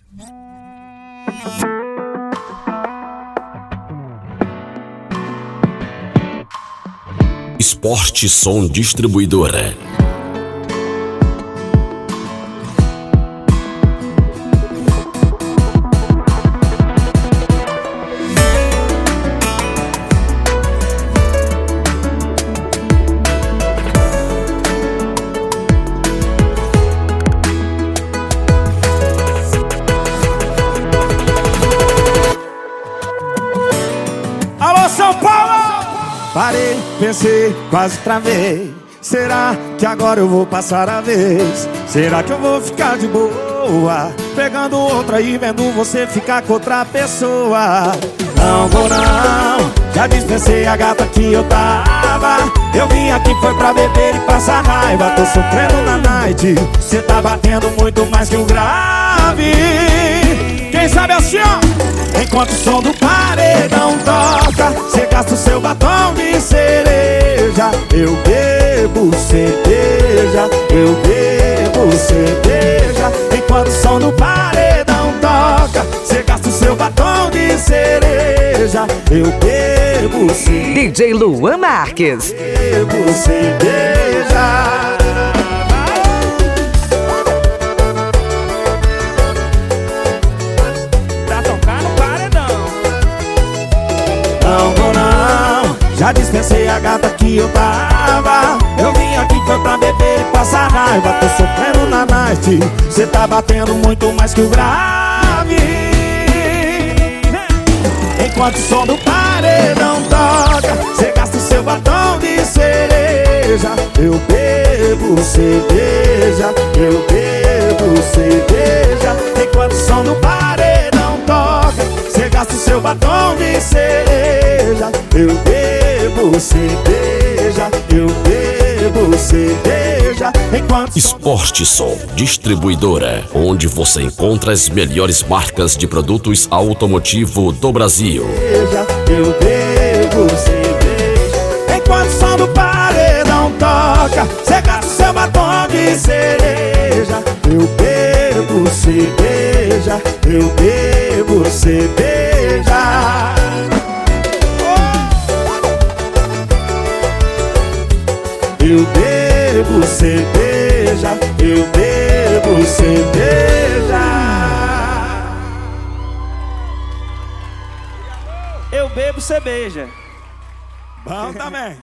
Esporte Som Distribuidora. Alô, São Paulo! Parei, pensei, quase travei. Será que agora eu vou passar a vez? Será que eu vou ficar de boa pegando outra e vendo você ficar com outra pessoa? Não vou não, já dispensei a gata que eu tava. Eu vim aqui foi pra beber e passar raiva. Tô sofrendo na night, cê tá batendo muito mais que um grave. Quem sabe assim, ó? Enquanto o som do paredão toca, cê gasta o seu batom de cereja. Eu bebo cerveja, eu bebo cerveja. Enquanto o som do paredão toca, cê gasta o seu batom de cereja. Eu bebo cerveja. DJ Luan Marques. Bebo cerveja. Não vou não, já dispensei a gata que eu tava. Eu vim aqui foi pra beber e passar raiva. Tô sofrendo na night, cê tá batendo muito mais que o grave. Enquanto o som do paredão toca, cê gasta o seu batom de cereja. Eu bebo cerveja, eu bebo cerveja. Enquanto o som do paredão toca, cê gasta o seu batom de cereja. Eu bebo cerveja, eu bebo cerveja. Enquanto Esporte Som Distribuidora, onde você encontra as melhores marcas de produtos automotivo do Brasil. Eu bebo cerveja. Enquanto o som do paredão toca, cê gasta o seu batom de cereja. Eu bebo cerveja, eu bebo cerveja. Eu bebo cerveja, eu bebo cerveja. Eu bebo cerveja. Bom também.